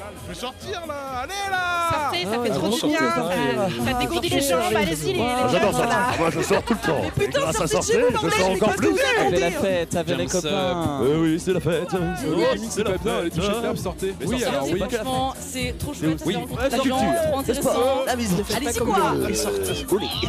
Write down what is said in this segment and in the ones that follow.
Je vais sortir là. Allez là. Sortez, ça fait trop du bien. Ça dégourdit les jambes, allez-y les J'adore gars, là. ça. Moi, je sors tout le temps. Mais putain, Grâce à sortez de chez sortir, vous, je bordel, sors mais encore qu'est-ce que plus. vous allez Avec la dire fête, avec les Tiens, copains. Oui, c'est la fête. C'est la fête. Les toucher de sortez. Oui, alors oui. Franchement, c'est trop chouette, Oui, c'est la trop culture. trop intéressant. Ah mais ils ne font Allez, pas c'est comme quoi ils sortent.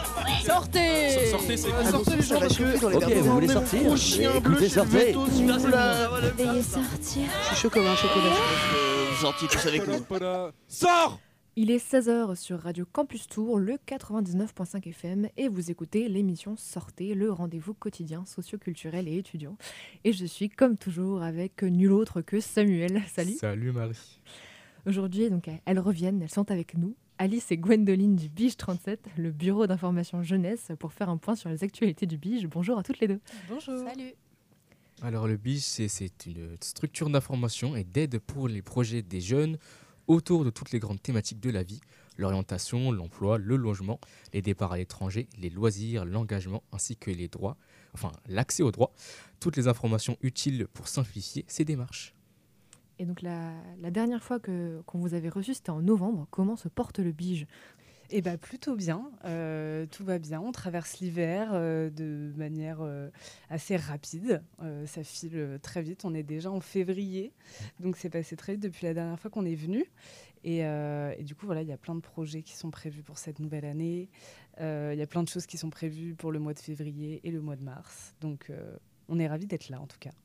Sortez. Sortez, c'est Sortez les gens parce que... Ok, vous voulez sortir Écoutez, sortez. Veuillez sortir. Je suis chaud comme un chocolat. Vous sortiez tous avec nous. Sors. Il est 16h sur Radio Campus Tour, le 99.5 FM, et vous écoutez l'émission Sortez, le rendez-vous quotidien socio-culturel et étudiant. Et je suis comme toujours avec nul autre que Samuel. Salut. Salut Marie. Aujourd'hui, donc, elles reviennent, elles sont avec nous. Alice et Gwendoline du Bige 37, le bureau d'information jeunesse, pour faire un point sur les actualités du Bige. Bonjour à toutes les deux. Bonjour. Salut. Alors le BIGE, c'est une structure d'information et d'aide pour les projets des jeunes autour de toutes les grandes thématiques de la vie, l'orientation, l'emploi, le logement, les départs à l'étranger, les loisirs, l'engagement, ainsi que les droits, enfin l'accès aux droits, toutes les informations utiles pour simplifier ces démarches. Et donc la dernière fois qu'on vous avait reçu, c'était en novembre. Comment se porte le Bige ? Eh bien, plutôt bien. Tout va bien. On traverse l'hiver de manière assez rapide. Ça file très vite. On est déjà en février. Donc, c'est passé très vite depuis la dernière fois qu'on est venu. Et du coup, voilà, il y a plein de projets qui sont prévus pour cette nouvelle année. Il y a plein de choses qui sont prévues pour le mois de février et le mois de mars. Donc, on est ravis d'être là, en tout cas.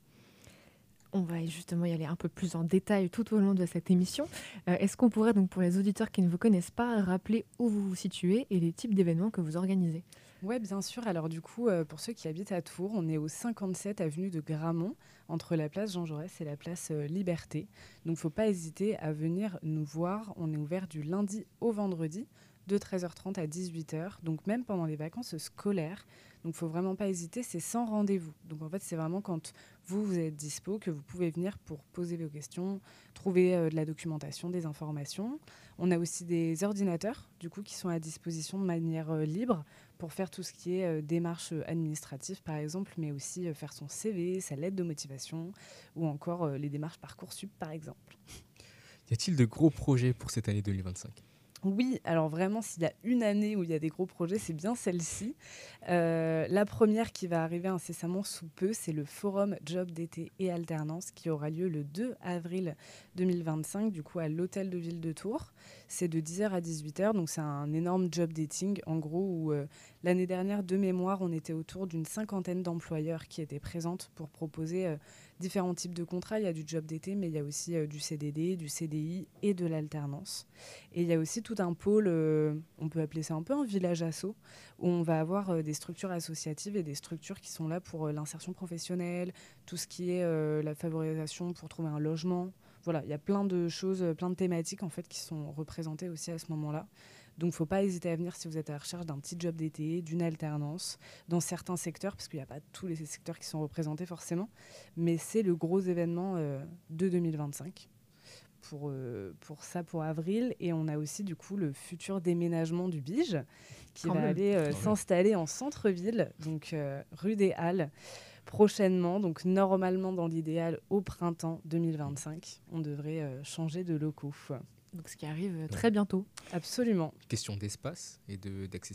On va justement y aller un peu plus en détail tout au long de cette émission. Est-ce qu'on pourrait, donc, pour les auditeurs qui ne vous connaissent pas, rappeler où vous vous situez et les types d'événements que vous organisez ? Oui, bien sûr. Alors du coup, pour ceux qui habitent à Tours, on est au 57 avenue de Gramont, entre la place Jean Jaurès et la place Liberté. Donc il ne faut pas hésiter à venir nous voir. On est ouvert du lundi au vendredi, de 13h30 à 18h, donc même pendant les vacances scolaires. Donc il ne faut vraiment pas hésiter, c'est sans rendez-vous. Donc en fait, c'est vraiment quand vous êtes dispo que vous pouvez venir pour poser vos questions, trouver de la documentation, des informations. On a aussi des ordinateurs du coup, qui sont à disposition de manière libre pour faire tout ce qui est démarches administratives par exemple, mais aussi faire son CV, sa lettre de motivation ou encore les démarches Parcoursup par exemple. Y a-t-il de gros projets pour cette année 2025 ? Oui, alors vraiment, s'il y a une année où il y a des gros projets, c'est bien celle-ci. La première qui va arriver incessamment sous peu, c'est le Forum Job d'été et alternance qui aura lieu le 2 avril 2025, du coup à l'Hôtel de Ville de Tours. C'est de 10h à 18h, donc c'est un énorme job dating, en gros, où l'année dernière, de mémoire, on était autour d'une 50aine d'employeurs qui étaient présentes pour proposer différents types de contrats. Il y a du job d'été, mais il y a aussi du CDD, du CDI et de l'alternance. Et il y a aussi tout un pôle, on peut appeler ça un peu un village asso, où on va avoir des structures associatives et des structures qui sont là pour l'insertion professionnelle, tout ce qui est la favorisation pour trouver un logement. Voilà, il y a plein de choses, plein de thématiques en fait qui sont représentées aussi à ce moment-là. Donc, il ne faut pas hésiter à venir si vous êtes à la recherche d'un petit job d'été, d'une alternance, dans certains secteurs, parce qu'il n'y a pas tous les secteurs qui sont représentés forcément, mais c'est le gros événement de 2025 pour ça, pour avril. Et on a aussi, du coup, le futur déménagement du Bige qui va aller s'installer en centre-ville, donc rue des Halles, prochainement. Donc, normalement, dans l'idéal, au printemps 2025, on devrait changer de locaux. Donc, ce qui arrive très bientôt. Absolument. Question d'espace et d'accessibilité ?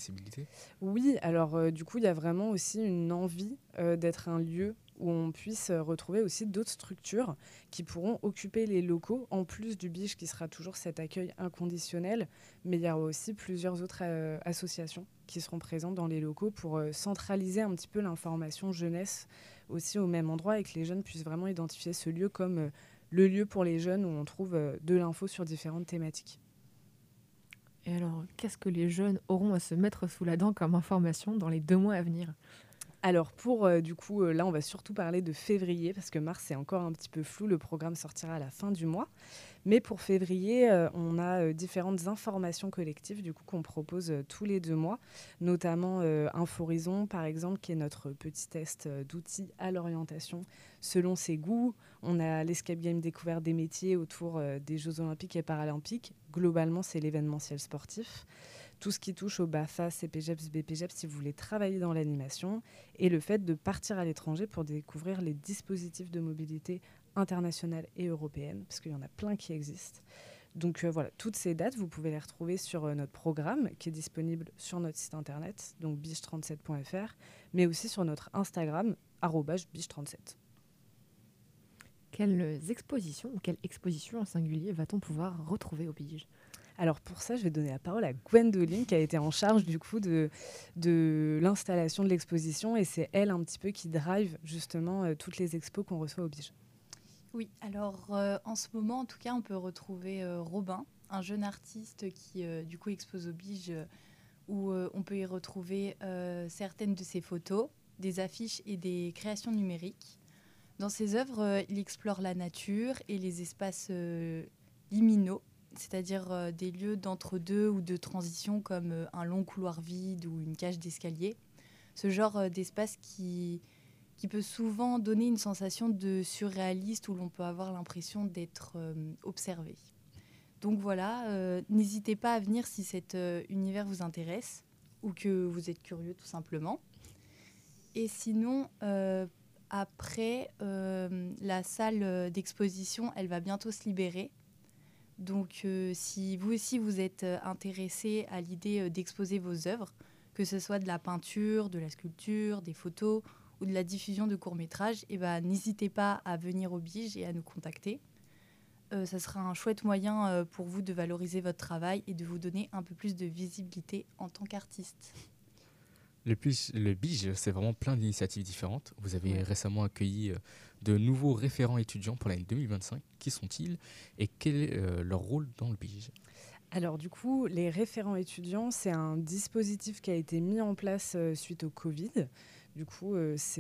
Oui, alors du coup, il y a vraiment aussi une envie d'être un lieu où on puisse retrouver aussi d'autres structures qui pourront occuper les locaux, en plus du Bige qui sera toujours cet accueil inconditionnel, mais il y aura aussi plusieurs autres associations qui seront présentes dans les locaux pour centraliser un petit peu l'information jeunesse aussi au même endroit et que les jeunes puissent vraiment identifier ce lieu comme le lieu pour les jeunes où on trouve de l'info sur différentes thématiques. Et alors, qu'est-ce que les jeunes auront à se mettre sous la dent comme information dans les 2 mois à venir ? Alors pour, du coup, là, on va surtout parler de février, parce que mars, c'est encore un petit peu flou. Le programme sortira à la fin du mois. Mais pour février, on a différentes informations collectives, du coup, qu'on propose tous les 2 mois, notamment Inforizon, par exemple, qui est notre petit test d'outils à l'orientation selon ses goûts. On a l'Escape Game découverte des métiers autour des Jeux Olympiques et Paralympiques. Globalement, c'est l'événementiel sportif. Tout ce qui touche au BAFA, CPGEPS, BPGEPS, si vous voulez travailler dans l'animation, et le fait de partir à l'étranger pour découvrir les dispositifs de mobilité internationale et européenne, parce qu'il y en a plein qui existent. Donc voilà, toutes ces dates, vous pouvez les retrouver sur notre programme qui est disponible sur notre site internet, donc bige37.fr, mais aussi sur notre Instagram, @bige37. Quelles expositions ou quelle exposition en singulier va-t-on pouvoir retrouver au Bige? Alors pour ça, je vais donner la parole à Gwendoline qui a été en charge du coup de l'installation de l'exposition et c'est elle un petit peu qui drive justement toutes les expos qu'on reçoit au Bige. Oui, alors en ce moment, en tout cas, on peut retrouver Robin, un jeune artiste qui du coup expose au Bige où on peut y retrouver certaines de ses photos, des affiches et des créations numériques. Dans ses œuvres, il explore la nature et les espaces liminaux, c'est-à-dire des lieux d'entre-deux ou de transition comme un long couloir vide ou une cage d'escalier. Ce genre d'espace qui peut souvent donner une sensation de surréaliste où l'on peut avoir l'impression d'être observé. Donc voilà, n'hésitez pas à venir si cet univers vous intéresse ou que vous êtes curieux tout simplement. Et sinon, après, la salle d'exposition, elle va bientôt se libérer. Donc si vous aussi vous êtes intéressé à l'idée d'exposer vos œuvres, que ce soit de la peinture, de la sculpture, des photos ou de la diffusion de courts-métrages, n'hésitez pas à venir au Bige et à nous contacter. Ça sera un chouette moyen pour vous de valoriser votre travail et de vous donner un peu plus de visibilité en tant qu'artiste. Le Bige, c'est vraiment plein d'initiatives différentes. Vous avez récemment accueilli de nouveaux référents étudiants pour l'année 2025. Qui sont-ils et quel est leur rôle dans le Bige? Alors du coup, les référents étudiants, c'est un dispositif qui a été mis en place suite au Covid. Du coup,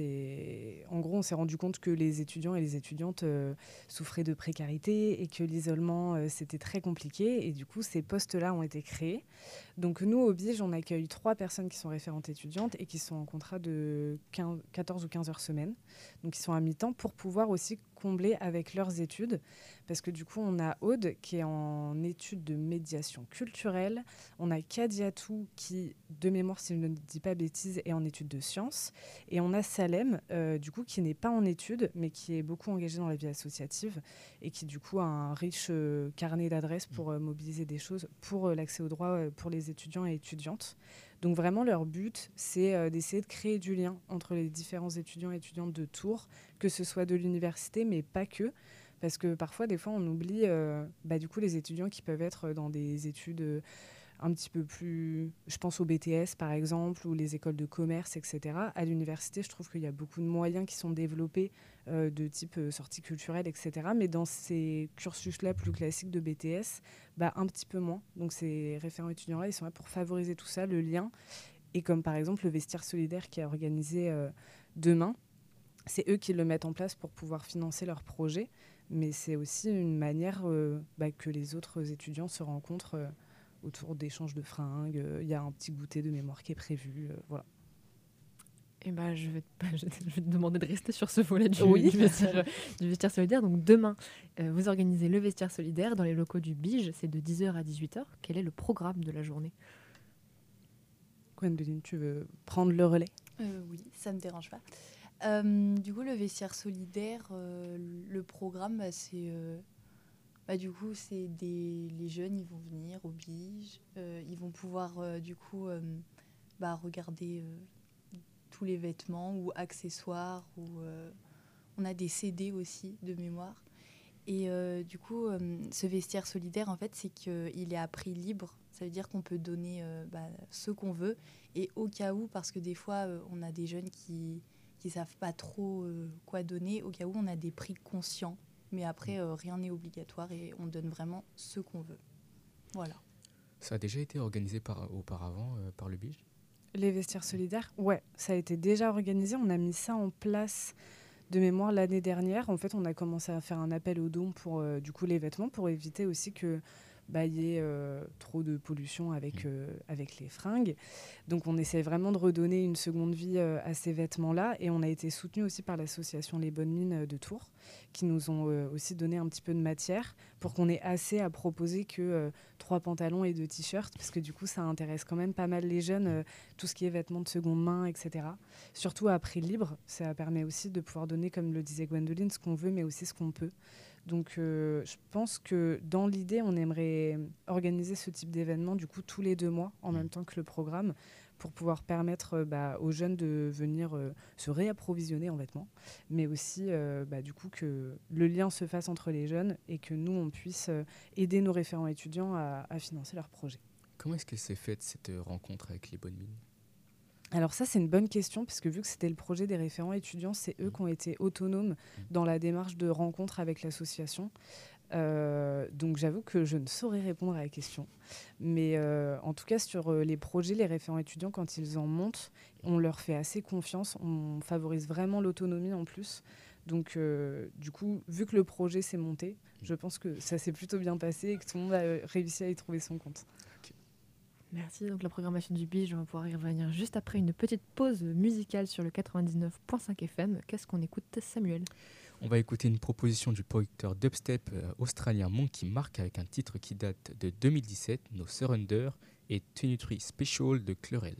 en gros, on s'est rendu compte que les étudiants et les étudiantes souffraient de précarité et que l'isolement, c'était très compliqué. Et du coup, ces postes-là ont été créés. Donc nous, au Bige, on accueille 3 personnes qui sont référentes étudiantes et qui sont en contrat de 14 ou 15 heures semaine. Donc ils sont à mi-temps pour pouvoir aussi combler avec leurs études. Parce que du coup, on a Aude qui est en études de médiation culturelle. On a Kadiatou qui, de mémoire, si je ne dis pas bêtises, est en études de sciences. Et on a Salem, du coup, qui n'est pas en études, mais qui est beaucoup engagé dans la vie associative et qui, du coup, a un riche carnet d'adresses pour mobiliser des choses pour l'accès aux droits pour les étudiants et étudiantes. Donc vraiment, leur but, c'est d'essayer de créer du lien entre les différents étudiants et étudiantes de Tours, que ce soit de l'université, mais pas que. Parce que parfois, des fois, on oublie du coup, les étudiants qui peuvent être dans des études un petit peu plus... Je pense au BTS, par exemple, ou les écoles de commerce, etc. À l'université, je trouve qu'il y a beaucoup de moyens qui sont développés de type sortie culturelle, etc. Mais dans ces cursus-là plus classiques de BTS, un petit peu moins. Donc ces référents étudiants-là, ils sont là pour favoriser tout ça, le lien. Et comme par exemple le vestiaire solidaire qui est organisé demain, c'est eux qui le mettent en place pour pouvoir financer leur projet. Mais c'est aussi une manière que les autres étudiants se rencontrent autour d'échanges de fringues. Il y a un petit goûter de mémoire qui est prévu. Voilà. Et je vais te demander de rester sur ce volet du vestiaire solidaire. Donc demain, vous organisez le vestiaire solidaire dans les locaux du Bige. C'est de 10h à 18h. Quel est le programme de la journée? Gwendoline, tu veux prendre le relais? Oui, ça ne me dérange pas. Du coup, le vestiaire solidaire, le programme, c'est... du coup, c'est les jeunes, ils vont venir au Bige. Ils vont pouvoir, regarder tous les vêtements ou accessoires. On a des CD aussi, de mémoire. Et du coup, ce vestiaire solidaire, en fait, c'est qu'il est à prix libre. Ça veut dire qu'on peut donner ce qu'on veut. Et au cas où, parce que des fois, on a des jeunes qui savent pas trop quoi donner, au cas où, on a des prix conscients. Mais après, rien n'est obligatoire et on donne vraiment ce qu'on veut. Voilà. Ça a déjà été organisé auparavant par le Bige? Les vestiaires solidaires, ouais, ça a été déjà organisé. On a mis ça en place de mémoire l'année dernière. En fait, on a commencé à faire un appel aux dons pour les vêtements, pour éviter aussi que y ait trop de pollution avec les fringues. Donc on essaie vraiment de redonner une seconde vie à ces vêtements-là. Et on a été soutenu aussi par l'association Les Bonnes Mines de Tours, qui nous ont aussi donné un petit peu de matière pour qu'on ait assez à proposer que 3 pantalons et 2 t-shirts, parce que du coup ça intéresse quand même pas mal les jeunes, tout ce qui est vêtements de seconde main, etc. Surtout à prix libre, ça permet aussi de pouvoir donner, comme le disait Gwendoline, ce qu'on veut mais aussi ce qu'on peut. Donc je pense que dans l'idée, on aimerait organiser ce type d'événement du coup tous les 2 mois en même temps que le programme pour pouvoir permettre aux jeunes de venir se réapprovisionner en vêtements, mais aussi du coup que le lien se fasse entre les jeunes et que nous, on puisse aider nos référents étudiants à financer leurs projets. Comment est-ce qu'elle s'est faite cette rencontre avec les bonnes mines ? Alors ça, c'est une bonne question, puisque vu que c'était le projet des référents étudiants, c'est eux qui ont été autonomes dans la démarche de rencontre avec l'association. Donc j'avoue que je ne saurais répondre à la question. Mais en tout cas, sur les projets, les référents étudiants, quand ils en montent, on leur fait assez confiance. On favorise vraiment l'autonomie en plus. Donc du coup, vu que le projet s'est monté, je pense que ça s'est plutôt bien passé et que tout le monde a réussi à y trouver son compte. Merci. Donc la programmation du BIJ, on va pouvoir y revenir juste après une petite pause musicale sur le 99.5 FM. Qu'est-ce qu'on écoute, Samuel ? On va écouter une proposition du producteur dubstep australien Monkey Mark avec un titre qui date de 2017, No Surrender, et 23 Special de Chlorel.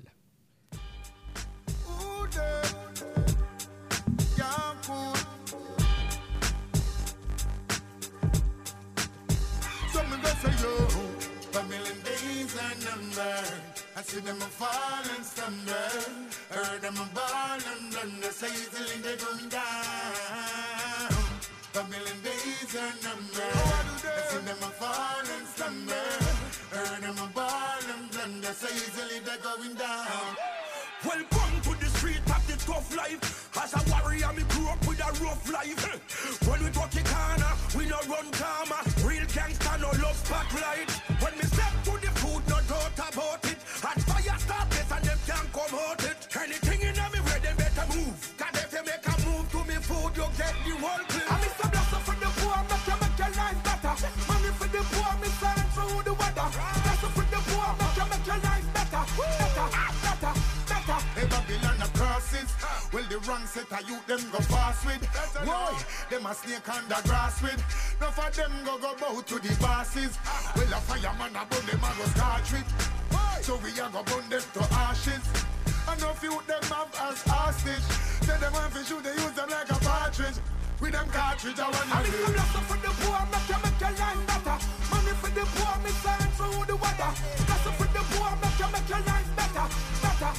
I see them a fall and stumble. Heard them a ball and blunder. So easily they going down. A million days are numbered. I see them a fall and stumble. Heard them a ball and blunder. So easily they going down. Welcome to the street of the tough life. As a warrior, me grew up with a rough life. When we talk the corner, we no run karma. Real gangster, no love spotlight. When me step to the food, no doubt about it. As fire start this and them can't come out it. Anything in me where they better move. Cause if you make a move to me food, you get the whole clip. I miss a blessing for the poor, make your life better. Money for the poor, me sign through the weather. Blessing for the poor, make your life better. Better. Hey, Babylon of crosses. Well, the wrong set of youth, them go fast with. Why? Them a snake under grass with. Enough of them go bow to the bosses. Well, a fireman a burn them a go scorch with. So we a go burn them to ashes. Enough youth them have as hostage. Tell them when they shoot, they use them like a partridge. With them cartridge, I want to do. Blessing for the poor, make your life better. Money for the poor, me sign through the weather. Blessing for the poor, make your life better. Better.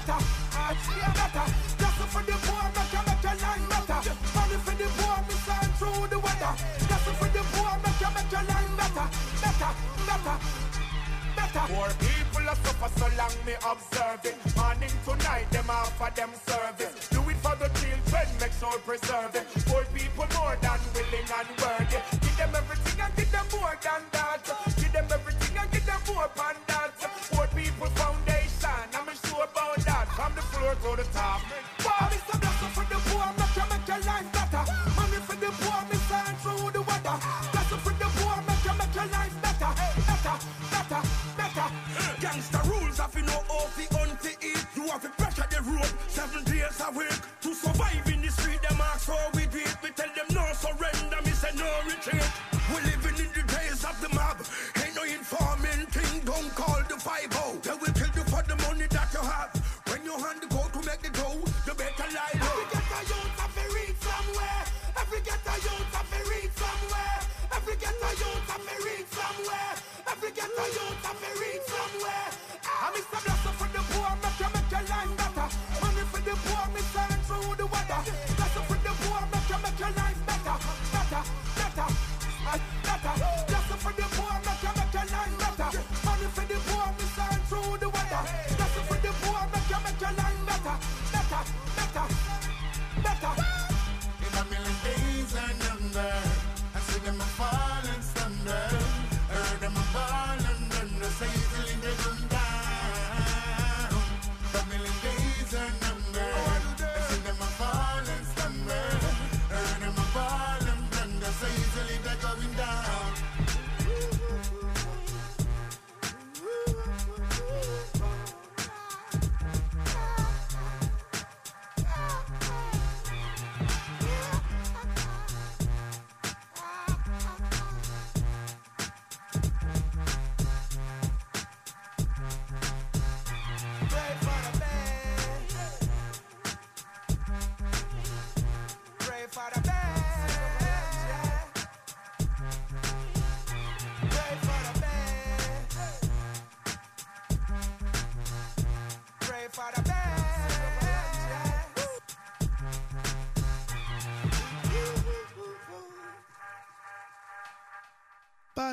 Blessing for the poor, make your life better. Money for the poor, me sign through the weather. Blessing for the poor, make your life better. Poor people are suffer so long me observe it. Morning to night, them offer them service. Do it for the children, make sure preserve it. Poor people more than willing and worthy. Give them everything and give them more than that. Give them everything and give them more than that. Poor people foundation, I'm sure about that. From the floor to the top. Wow, it's a blessing for the poor, make your life better. Money for the poor, me sign through the weather. Blessing for the poor, make your life better. Gangsta rules have no off the on to eat. You have to pressure the road 7 days a week. To survive in the street, them ask how we do it. We tell them no surrender, me say no retreat. We're living in the days of the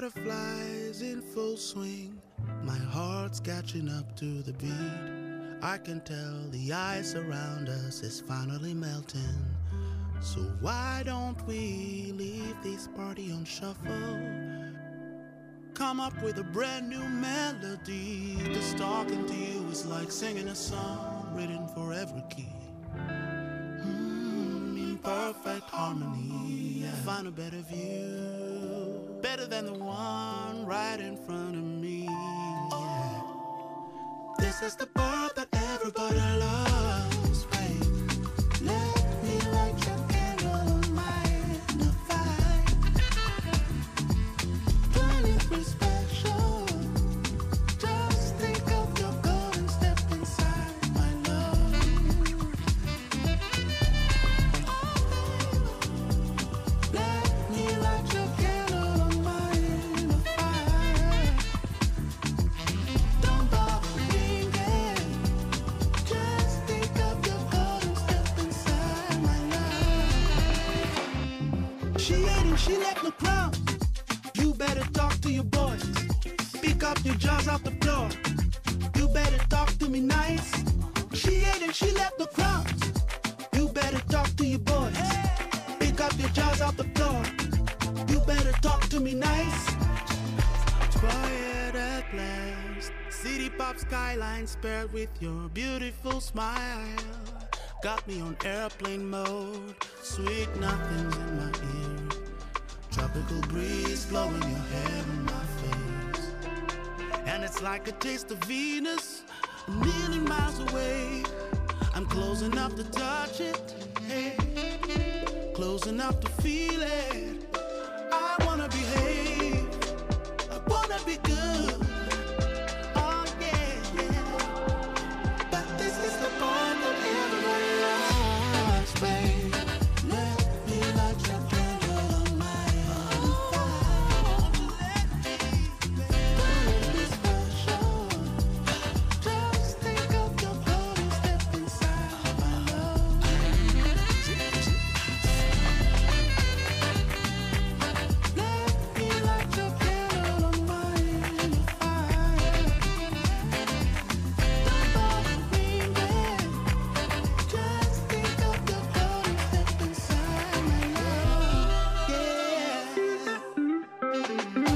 Butterflies in full swing, my heart's catching up to the beat. I can tell the ice around us is finally melting. So why don't we leave this party on shuffle? Come up with a brand new melody. Just talking to you is like singing a song written for every key. In perfect harmony, yeah. Find a better view, better than the one right in front of me. Yeah. This is the part that everybody loves, babe. Let me light your candle on my fire. 23 special. Just think of your golden step inside my love. Let me light your candle on my fire. Don't bother ringing. Just think of your golden step inside my love. She ate and she left no crumbs. You better talk to your boys. Pick up your jaws off the floor. You better talk to me nice. She ate and she left no crumbs. You better talk to your boys. Pick up your jaws off the floor. You better talk to me nice. Quiet at last. City pop skylines paired with your beautiful smile. Got me on airplane mode. Sweet nothings in my ear. Tropical breeze blowing your hair in my face. And it's like a taste of Venus, a million miles away. I'm close enough to touch it, hey. Close enough to feel it. I wanna behave, I wanna be good. Oh yeah, yeah. But this is the part that everybody loves, babe. Let me light your candle on my fire. Don't be special. Just think of your golden step inside my love. Let me light your candle on my fire. Don't bother ringing. Just think of your golden step inside my love. Yeah.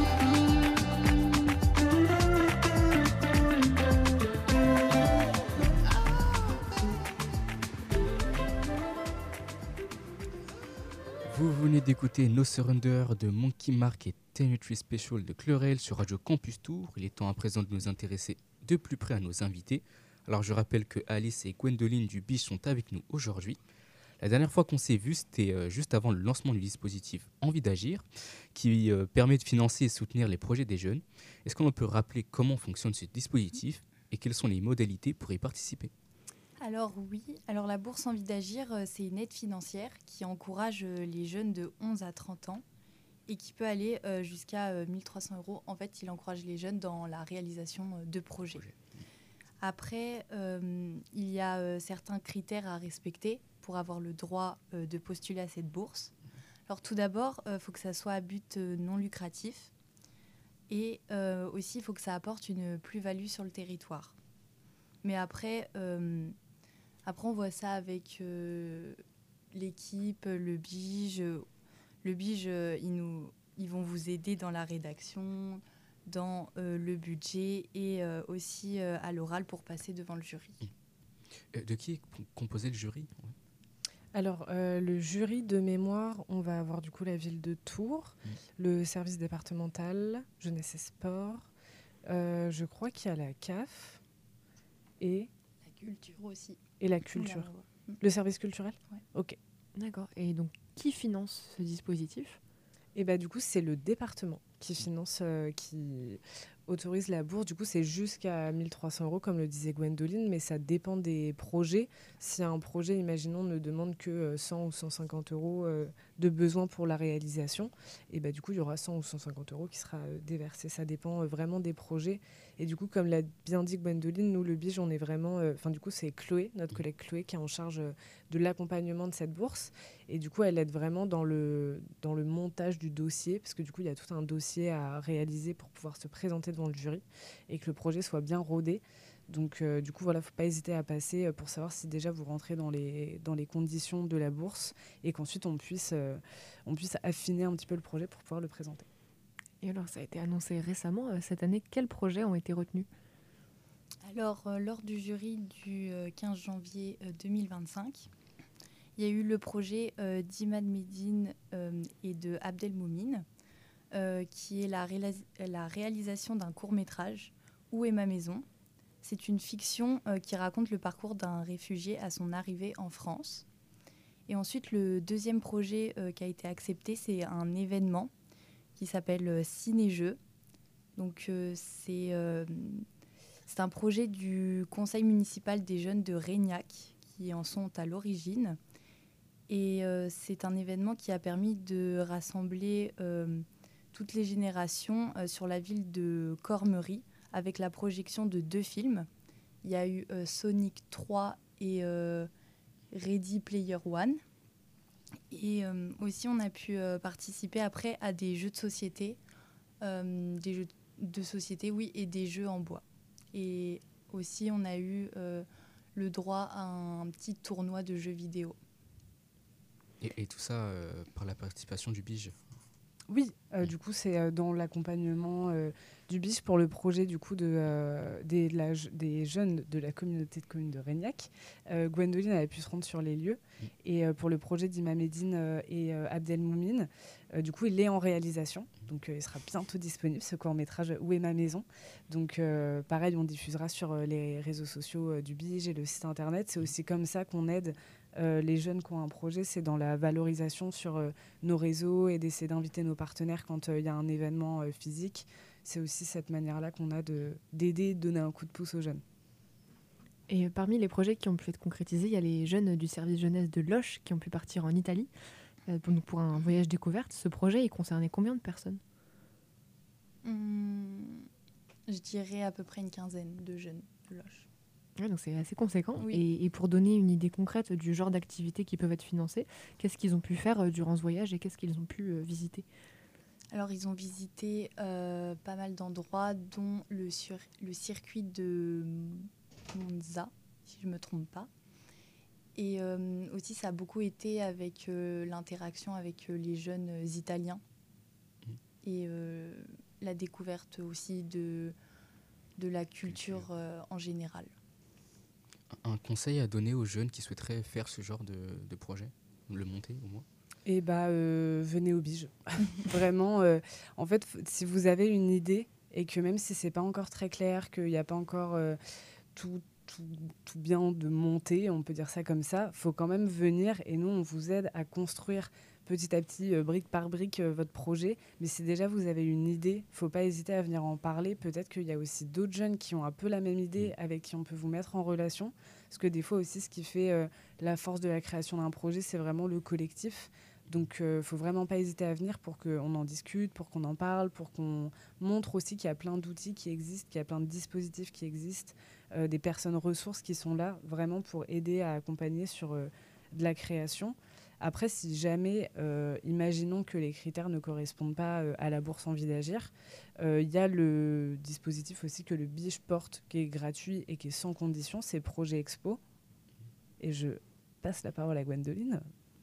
Vous venez d'écouter No Surrender de Monkey Mark et Tenetry Special de Cleurel sur Radio Campus Tour. Il est temps à présent de nous intéresser de plus près à nos invités. Alors je rappelle que Alice et Gwendoline du Biche sont avec nous aujourd'hui. La dernière fois qu'on s'est vu, c'était juste avant le lancement du dispositif Envie d'agir, qui permet de financer et soutenir les projets des jeunes. Est-ce qu'on peut rappeler comment fonctionne ce dispositif et quelles sont les modalités pour y participer ? Alors oui, alors la bourse Envie d'agir, c'est une aide financière qui encourage les jeunes de 11 à 30 ans et qui peut aller jusqu'à 1 300 €. En fait, il encourage les jeunes dans la réalisation de projets. Après, il y a certains critères à respecter pour avoir le droit de postuler à cette bourse. Alors tout d'abord, il faut que ça soit à but non lucratif et aussi il faut que ça apporte une plus-value sur le territoire. Mais après, on voit ça avec l'équipe, le Bige. Le Bige, ils vont vous aider dans la rédaction, dans le budget et aussi à l'oral pour passer devant le jury. De qui est composé le jury ? Alors, le jury de mémoire, on va avoir du coup la ville de Tours, le service départemental, jeunesse et sport. Je crois qu'il y a la CAF et... La culture aussi. Et la culture. Le service culturel ? Ouais. Ok. D'accord. Et donc, qui finance ce dispositif ? Et bah, du coup, c'est le département qui finance, qui autorise la bourse. Du coup, c'est jusqu'à 1 300 €, comme le disait Gwendoline, mais ça dépend des projets. Si un projet, imaginons, ne demande que 100 ou 150 € de besoin pour la réalisation, et du coup, il y aura 100 ou 150 € qui sera déversé. Ça dépend vraiment des projets. Et du coup, comme l'a bien dit Gwendoline, nous, le BIJ, on est vraiment... du coup, c'est Chloé, notre collègue Chloé, qui est en charge de l'accompagnement de cette bourse. Et du coup, elle aide vraiment dans le montage du dossier, parce que du coup, il y a tout un dossier à réaliser pour pouvoir se présenter devant le jury et que le projet soit bien rodé. Donc, du coup, voilà, faut pas hésiter à passer pour savoir si déjà vous rentrez dans les conditions de la bourse et qu'ensuite on puisse affiner un petit peu le projet pour pouvoir le présenter. Et alors, ça a été annoncé récemment. Cette année, quels projets ont été retenus ? Alors, lors du jury du 15 janvier 2025, il y a eu le projet d'Imad Medine et de Abdelmoumine, qui est la réalisation d'un court-métrage « Où est ma maison ?». C'est une fiction qui raconte le parcours d'un réfugié à son arrivée en France. Et ensuite, le deuxième projet qui a été accepté, c'est un événement qui s'appelle Ciné-Jeux. Donc, c'est un projet du conseil municipal des jeunes de Reignac qui en sont à l'origine. Et c'est un événement qui a permis de rassembler toutes les générations sur la ville de Cormery avec la projection de 2 films. Il y a eu Sonic 3 et Ready Player One. Et aussi, on a pu participer après à des jeux de société, et des jeux en bois. Et aussi, on a eu le droit à un petit tournoi de jeux vidéo. Et tout ça par la participation du BIJ. Oui, du coup, c'est dans l'accompagnement du BIJ pour le projet du coup des jeunes de la communauté de communes de Reignac. Gwendoline avait pu se rendre sur les lieux. Et pour le projet d'Imad Medine et Abdelmoumine, du coup, il est en réalisation. Donc, il sera bientôt disponible, ce court-métrage « Où est ma maison ?» Donc, pareil, on diffusera sur les réseaux sociaux du BIJ et le site internet. C'est aussi comme ça qu'on aide les jeunes qui ont un projet, c'est dans la valorisation sur nos réseaux et d'essayer d'inviter nos partenaires quand il y a un événement physique. C'est aussi cette manière-là qu'on a d'aider, de donner un coup de pouce aux jeunes. Et parmi les projets qui ont pu être concrétisés, il y a les jeunes du service jeunesse de Loches qui ont pu partir en Italie pour un voyage découverte. Ce projet, il concernait combien de personnes ? Je dirais à peu près une quinzaine de jeunes de Loches. Ouais, donc c'est assez conséquent. Oui. Et pour donner une idée concrète du genre d'activités qui peuvent être financées, qu'est-ce qu'ils ont pu faire durant ce voyage et qu'est-ce qu'ils ont pu visiter ? Alors, ils ont visité pas mal d'endroits, dont le circuit de Monza, si je ne me trompe pas. Et aussi, ça a beaucoup été avec l'interaction avec les jeunes Italiens et la découverte aussi de la culture en général. Un conseil à donner aux jeunes qui souhaiteraient faire ce genre de projet, le monter au moins? Et venez au BIJ. Vraiment, en fait, si vous avez une idée et que même si c'est pas encore très clair, qu'il n'y a pas encore tout bien de monter, on peut dire ça comme ça, faut quand même venir et nous, on vous aide à construire petit à petit, brique par brique, votre projet. Mais si déjà vous avez une idée, faut pas hésiter à venir en parler. Peut-être qu'il y a aussi d'autres jeunes qui ont un peu la même idée, avec qui on peut vous mettre en relation. Parce que des fois aussi, ce qui fait la force de la création d'un projet, c'est vraiment le collectif. Donc, faut vraiment pas hésiter à venir pour qu'on en discute, pour qu'on en parle, pour qu'on montre aussi qu'il y a plein d'outils qui existent, qu'il y a plein de dispositifs qui existent, des personnes ressources qui sont là vraiment pour aider à accompagner sur de la création. Après, si jamais, imaginons que les critères ne correspondent pas à la bourse Envie d'agir, il y a le dispositif aussi que le BIJ porte, qui est gratuit et qui est sans condition, c'est Projet Expo. Et je passe la parole à Gwendoline.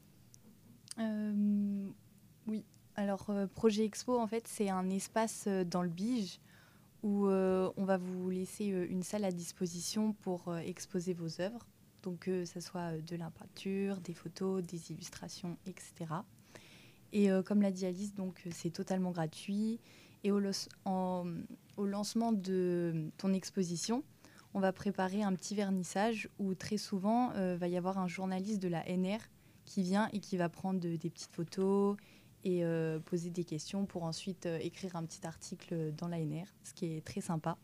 Oui, alors Projet Expo, en fait, c'est un espace dans le BIJ où on va vous laisser une salle à disposition pour exposer vos œuvres. Donc que ce soit de la peinture, des photos, des illustrations, etc. Et comme l'a dit Alice, donc c'est totalement gratuit. Et au lancement de ton exposition, on va préparer un petit vernissage où très souvent va y avoir un journaliste de la NR qui vient et qui va prendre des petites photos et poser des questions pour ensuite écrire un petit article dans l'ANR, ce qui est très sympa.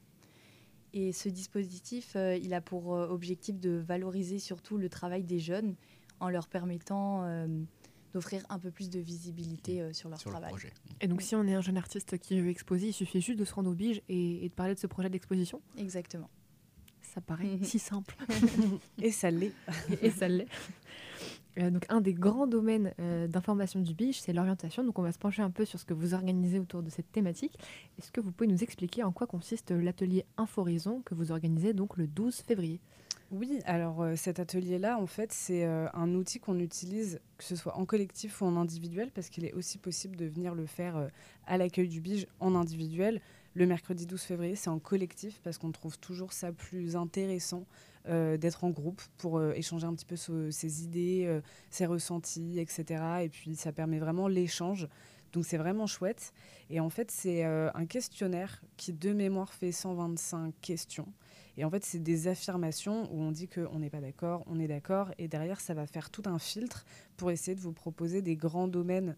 Et ce dispositif, il a pour objectif de valoriser surtout le travail des jeunes en leur permettant d'offrir un peu plus de visibilité sur leur travail. Projet. Et donc, si on est un jeune artiste qui veut exposer, il suffit juste de se rendre au Bige et de parler de ce projet d'exposition. Exactement. Ça paraît si simple. Et ça l'est. Et ça l'est. Donc, un des grands domaines d'information du Bige, c'est l'orientation. Donc, on va se pencher un peu sur ce que vous organisez autour de cette thématique. Est-ce que vous pouvez nous expliquer en quoi consiste l'atelier Inforaison que vous organisez donc le 12 février ? Oui, alors cet atelier-là, en fait, c'est un outil qu'on utilise, que ce soit en collectif ou en individuel, parce qu'il est aussi possible de venir le faire à l'accueil du Bige en individuel. Le mercredi 12 février, c'est en collectif, parce qu'on trouve toujours ça plus intéressant d'être en groupe pour échanger un petit peu ses idées, ses ressentis, etc. Et puis, ça permet vraiment l'échange. Donc, c'est vraiment chouette. Et en fait, c'est un questionnaire qui, de mémoire, fait 125 questions. Et en fait, c'est des affirmations où on dit qu'on n'est pas d'accord, on est d'accord. Et derrière, ça va faire tout un filtre pour essayer de vous proposer des grands domaines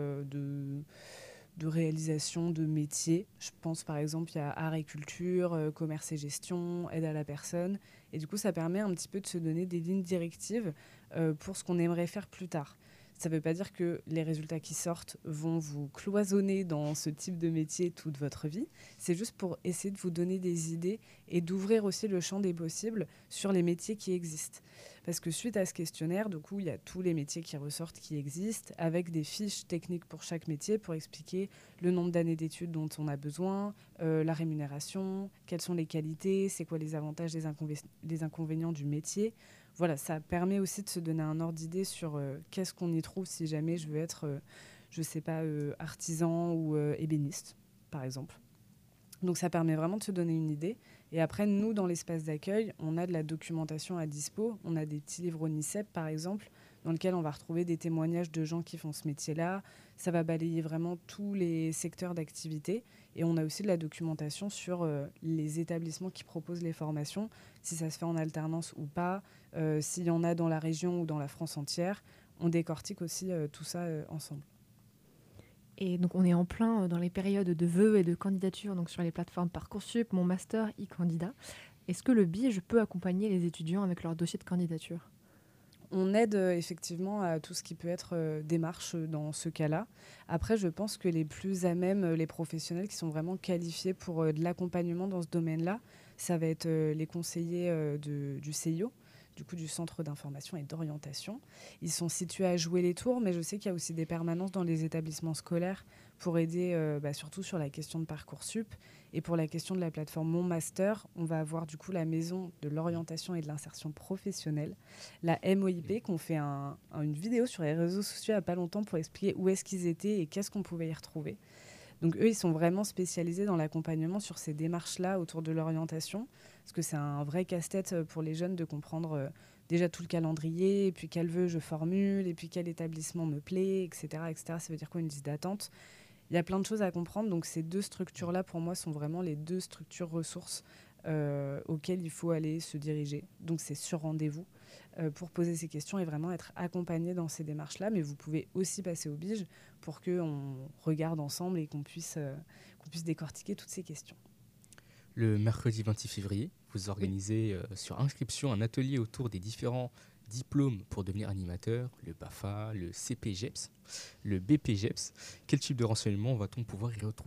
de réalisation, de métiers. Je pense, par exemple, il y a art et culture, commerce et gestion, aide à la personne. Et du coup, ça permet un petit peu de se donner des lignes directives pour ce qu'on aimerait faire plus tard. Ça ne veut pas dire que les résultats qui sortent vont vous cloisonner dans ce type de métier toute votre vie. C'est juste pour essayer de vous donner des idées et d'ouvrir aussi le champ des possibles sur les métiers qui existent. Parce que suite à ce questionnaire, du coup, il y a tous les métiers qui ressortent, qui existent, avec des fiches techniques pour chaque métier pour expliquer le nombre d'années d'études dont on a besoin, la rémunération, quelles sont les qualités, c'est quoi les avantages, les inconvénients du métier. Voilà, ça permet aussi de se donner un ordre d'idée sur qu'est-ce qu'on y trouve si jamais je veux être, je ne sais pas, artisan ou ébéniste, par exemple. Donc ça permet vraiment de se donner une idée. Et après, nous, dans l'espace d'accueil, on a de la documentation à dispo. On a des petits livres ONICEP, par exemple, dans lesquels on va retrouver des témoignages de gens qui font ce métier-là. Ça va balayer vraiment tous les secteurs d'activité. Et on a aussi de la documentation sur les établissements qui proposent les formations, si ça se fait en alternance ou pas, s'il y en a dans la région ou dans la France entière. On décortique aussi tout ça ensemble. Et donc, on est en plein dans les périodes de vœux et de candidatures donc sur les plateformes Parcoursup, Mon Master, e-Candidat. Est-ce que le Bige peut accompagner les étudiants avec leur dossier de candidature ? On aide effectivement à tout ce qui peut être démarche dans ce cas-là. Après, je pense que les plus à même, les professionnels qui sont vraiment qualifiés pour de l'accompagnement dans ce domaine-là, ça va être les conseillers du CIO, du coup du Centre d'information et d'orientation. Ils sont situés à Jouer-les-Tours, mais je sais qu'il y a aussi des permanences dans les établissements scolaires pour aider surtout sur la question de Parcoursup. Et pour la question de la plateforme Mon Master, on va avoir du coup la maison de l'orientation et de l'insertion professionnelle, la MOIP, qu'on fait une vidéo sur les réseaux sociaux il n'y a pas longtemps pour expliquer où est-ce qu'ils étaient et qu'est-ce qu'on pouvait y retrouver. Donc eux, ils sont vraiment spécialisés dans l'accompagnement sur ces démarches-là autour de l'orientation, parce que c'est un vrai casse-tête pour les jeunes de comprendre déjà tout le calendrier, et puis quel vœu je formule, et puis quel établissement me plaît, etc., etc. Ça veut dire quoi une liste d'attente ? Il y a plein de choses à comprendre, donc ces deux structures-là, pour moi, sont vraiment les deux structures ressources auxquelles il faut aller se diriger. Donc c'est sur rendez-vous pour poser ces questions et vraiment être accompagné dans ces démarches-là. Mais vous pouvez aussi passer au Bige pour qu'on regarde ensemble et qu'on puisse décortiquer toutes ces questions. Le mercredi 26 février, vous organisez sur inscription un atelier autour des différents diplômes pour devenir animateur, le BAFA, le CPGEPS, le BPGEPS. Quel type de renseignements va-t-on pouvoir y retrouver ?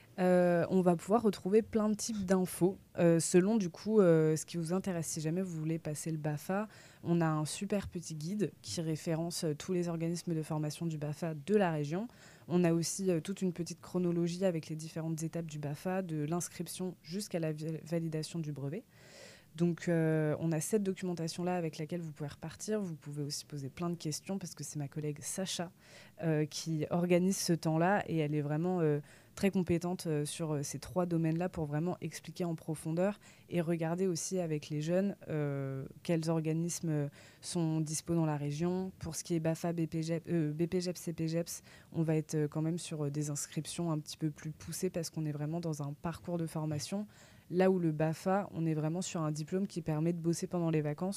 On va pouvoir retrouver plein de types d'infos selon du coup ce qui vous intéresse. Si jamais vous voulez passer le BAFA, on a un super petit guide qui référence tous les organismes de formation du BAFA de la région. On a aussi toute une petite chronologie avec les différentes étapes du BAFA, de l'inscription jusqu'à la validation du brevet. Donc on a cette documentation-là avec laquelle vous pouvez repartir. Vous pouvez aussi poser plein de questions parce que c'est ma collègue Sacha qui organise ce temps-là et elle est vraiment très compétente sur ces trois domaines-là pour vraiment expliquer en profondeur et regarder aussi avec les jeunes quels organismes sont dispo dans la région. Pour ce qui est BAFA, BPGEPS, CPGEPS, on va être quand même sur des inscriptions un petit peu plus poussées parce qu'on est vraiment dans un parcours de formation. Là où le BAFA, on est vraiment sur un diplôme qui permet de bosser pendant les vacances.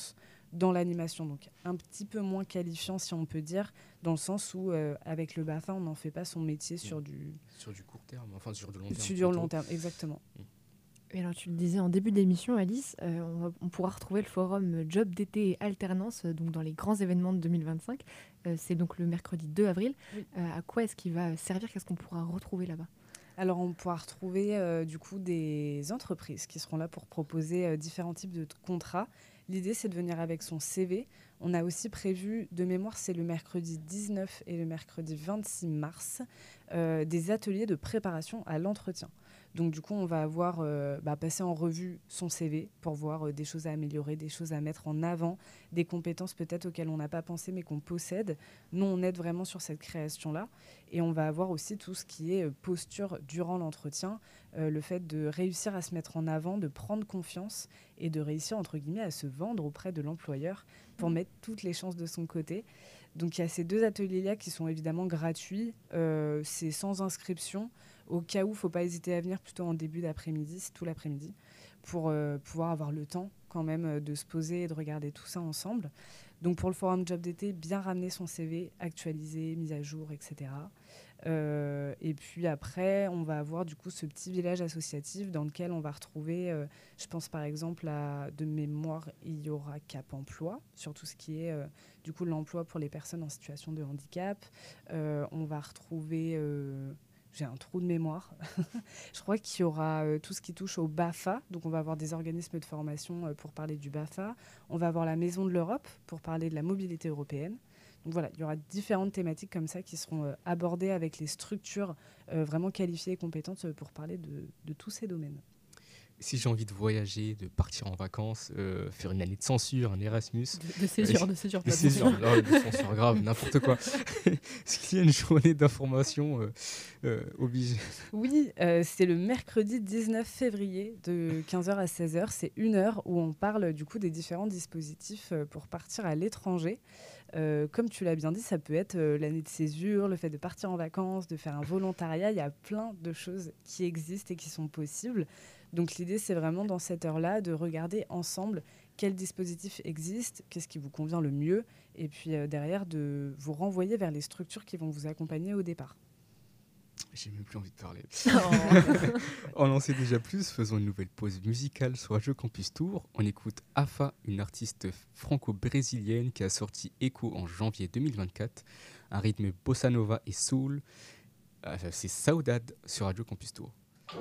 dans l'animation. Donc un petit peu moins qualifiant, si on peut dire, dans le sens où, avec le BAFA, on n'en fait pas son métier sur du court terme, enfin sur du long terme. Sur du long terme, exactement. Et alors, tu le disais en début d'émission, Alice, on pourra retrouver le forum Job d'été et alternance donc dans les grands événements de 2025. C'est donc le mercredi 2 avril. Oui. À quoi est-ce qu'il va servir? Qu'est-ce qu'on pourra retrouver là-bas? Alors, on pourra retrouver du coup des entreprises qui seront là pour proposer différents types de contrats. L'idée, c'est de venir avec son CV. On a aussi prévu, de mémoire, c'est le mercredi 19 et le mercredi 26 mars, des ateliers de préparation à l'entretien. Donc du coup, on va avoir passer en revue son CV pour voir des choses à améliorer, des choses à mettre en avant, des compétences peut-être auxquelles on n'a pas pensé mais qu'on possède. Nous, on aide vraiment sur cette création-là. Et on va avoir aussi tout ce qui est posture durant l'entretien, le fait de réussir à se mettre en avant, de prendre confiance et de réussir, entre guillemets, à se vendre auprès de l'employeur pour mettre toutes les chances de son côté. Donc il y a ces 2 ateliers-là qui sont évidemment gratuits, c'est sans inscription. Au cas où, il ne faut pas hésiter à venir plutôt en début d'après-midi, c'est tout l'après-midi, pour pouvoir avoir le temps quand même de se poser et de regarder tout ça ensemble. Donc pour le forum Job d'été, bien ramener son CV, actualisé, mis à jour, etc. Et puis après, on va avoir du coup ce petit village associatif dans lequel on va retrouver, je pense par exemple de mémoire, il y aura Cap Emploi, sur tout ce qui est du coup l'emploi pour les personnes en situation de handicap. On va retrouver... j'ai un trou de mémoire. Je crois qu'il y aura tout ce qui touche au BAFA. Donc, on va avoir des organismes de formation pour parler du BAFA. On va avoir la Maison de l'Europe pour parler de la mobilité européenne. Donc, voilà, il y aura différentes thématiques comme ça qui seront abordées avec les structures vraiment qualifiées et compétentes pour parler de tous ces domaines. Si j'ai envie de voyager, de partir en vacances, faire une année de censure, un Erasmus... De césure. De censure, grave, n'importe quoi. Est-ce qu'il y a une journée d'information obligée? Oui, c'est le mercredi 19 février de 15h à 16h. C'est 1 heure où on parle du coup des différents dispositifs pour partir à l'étranger. Comme tu l'as bien dit, ça peut être l'année de césure, le fait de partir en vacances, de faire un volontariat. Il y a plein de choses qui existent et qui sont possibles. Donc l'idée, c'est vraiment dans cette heure-là de regarder ensemble quel dispositif existe, qu'est-ce qui vous convient le mieux, et puis derrière de vous renvoyer vers les structures qui vont vous accompagner au départ. J'ai même plus envie de parler. On en sait déjà plus, faisons une nouvelle pause musicale sur Radio Campus Tour. On écoute Afa, une artiste franco-brésilienne qui a sorti Echo en janvier 2024, un rythme bossa nova et soul. C'est Saudade sur Radio Campus Tour.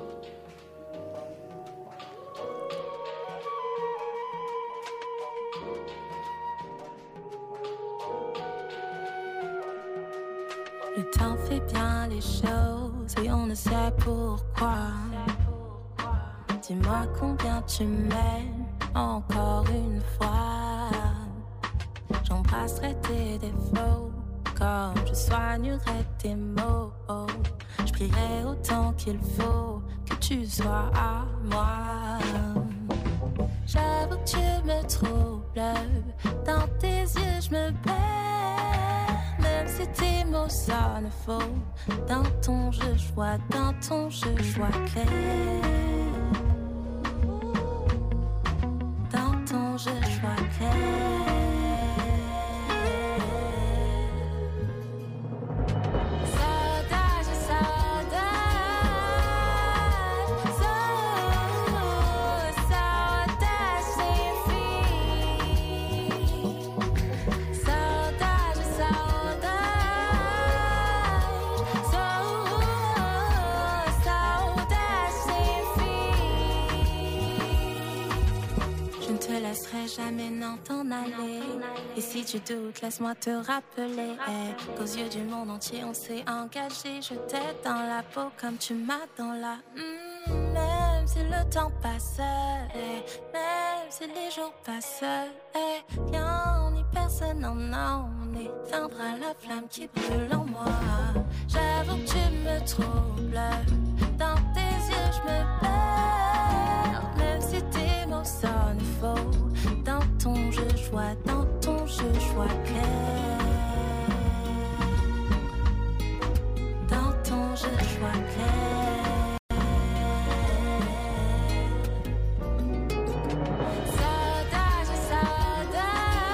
Le temps fait bien les choses et on ne sait pourquoi. Dis-moi combien tu m'aimes encore une fois. J'embrasserai tes défauts comme je soignerai tes maux. Je prierai autant qu'il faut que tu sois à moi. J'avoue que tu me troubles, dans tes yeux je me perds. Même si tes mots sonnent faux, dans ton jeu je vois clair. Dans ton jeu je vois clair. Jamais n'en t'en aller. Et si tu doutes, laisse-moi te rappeler qu'aux yeux du monde entier on s'est engagé. Je t'aide dans la peau comme tu m'as dans la même si le temps passe, même si les jours passent, rien ni personne on éteindra la flamme qui brûle en moi. J'avoue que tu me troubles, dans tes yeux je me perds. Même si tes mots sonnent faux, dans ton jeu je vois clair. Dans ton jeu je vois clair. Saudade, saudade,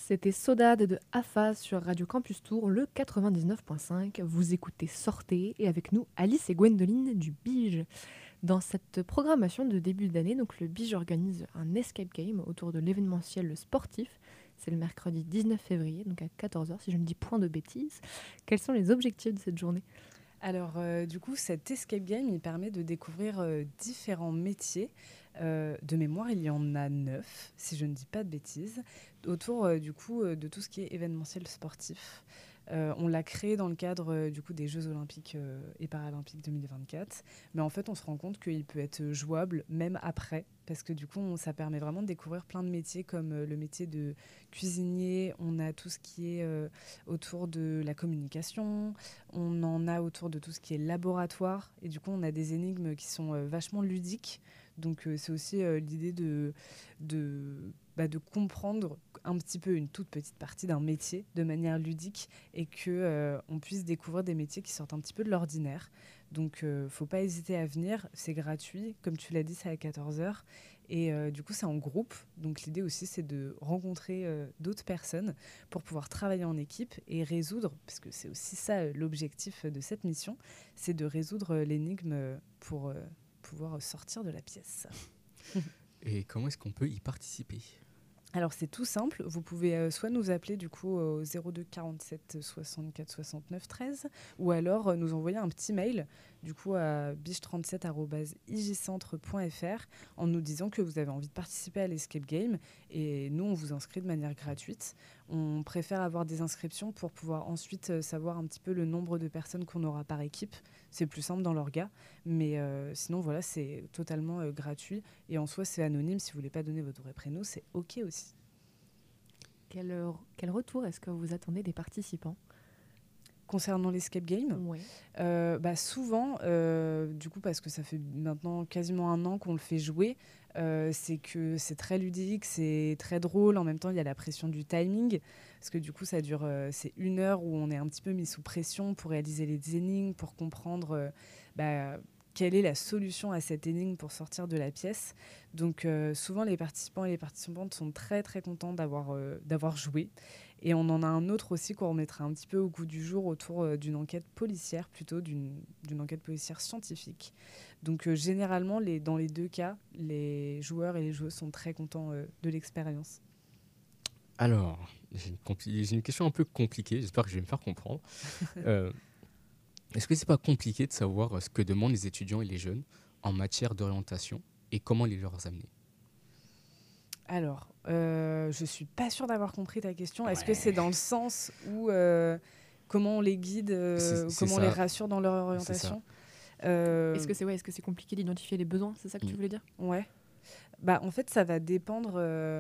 C'était Sodade de AFA sur Radio Campus Tour, le 99.5. Vous écoutez Sortez et avec nous Alice et Gwendoline du Bige. Dans cette programmation de début d'année, donc le Bige organise un escape game autour de l'événementiel sportif. C'est le mercredi 19 février, donc à 14h, si je ne dis point de bêtises. Quels sont les objectifs de cette journée ? Alors, du coup, cet escape game, il permet de découvrir différents métiers. De mémoire, il y en a 9, si je ne dis pas de bêtises, autour du coup de tout ce qui est événementiel sportif. On l'a créé dans le cadre du coup des Jeux Olympiques et Paralympiques 2024, mais en fait, on se rend compte qu'il peut être jouable même après, parce que du coup, ça permet vraiment de découvrir plein de métiers comme le métier de cuisinier. On a tout ce qui est autour de la communication, on en a autour de tout ce qui est laboratoire, et du coup, on a des énigmes qui sont vachement ludiques. Donc c'est aussi l'idée de comprendre un petit peu une toute petite partie d'un métier de manière ludique et qu'on puisse découvrir des métiers qui sortent un petit peu de l'ordinaire. Donc faut pas hésiter à venir, c'est gratuit, comme tu l'as dit, c'est à 14h. Et du coup c'est en groupe, donc l'idée aussi c'est de rencontrer d'autres personnes pour pouvoir travailler en équipe et résoudre, parce que c'est aussi ça l'objectif de cette mission, c'est de résoudre l'énigme pour pouvoir sortir de la pièce. Et comment est-ce qu'on peut y participer ? Alors c'est tout simple, vous pouvez soit nous appeler du coup au 02 47 64 69 13 ou alors nous envoyer un petit mail du coup à biche37@ijcentre.fr en nous disant que vous avez envie de participer à l'escape game et nous on vous inscrit de manière gratuite. On préfère avoir des inscriptions pour pouvoir ensuite savoir un petit peu le nombre de personnes qu'on aura par équipe. C'est plus simple dans l'orga, mais sinon voilà, c'est totalement gratuit et en soi c'est anonyme. Si vous voulez pas donner votre vrai prénom, c'est ok aussi. Quel retour est-ce que vous attendez des participants ? Concernant l'escape game, ouais. Souvent, du coup, parce que ça fait maintenant quasiment 1 an qu'on le fait jouer, c'est que c'est très ludique, c'est très drôle. En même temps, il y a la pression du timing, parce que du coup, ça dure, c'est 1 heure où on est un petit peu mis sous pression pour réaliser les énigmes, pour comprendre quelle est la solution à cette énigme pour sortir de la pièce. Donc, souvent, les participants et les participantes sont très, très contents d'avoir joué. Et on en a un autre aussi qu'on remettra un petit peu au goût du jour autour d'une enquête policière, plutôt d'une enquête policière scientifique. Donc généralement, dans les 2 cas, les joueurs et les joueuses sont très contents de l'expérience. Alors, j'ai une question un peu compliquée, j'espère que je vais me faire comprendre. Est-ce que c'est pas compliqué de savoir ce que demandent les étudiants et les jeunes en matière d'orientation et comment les leur amener ? Alors, je suis pas sûre d'avoir compris ta question. Ouais. Est-ce que c'est dans le sens où comment on les guide, comment on les rassure dans leur orientation ? Est-ce que c'est compliqué d'identifier les besoins ? C'est ça que tu voulais dire ? Ouais. En fait, ça va dépendre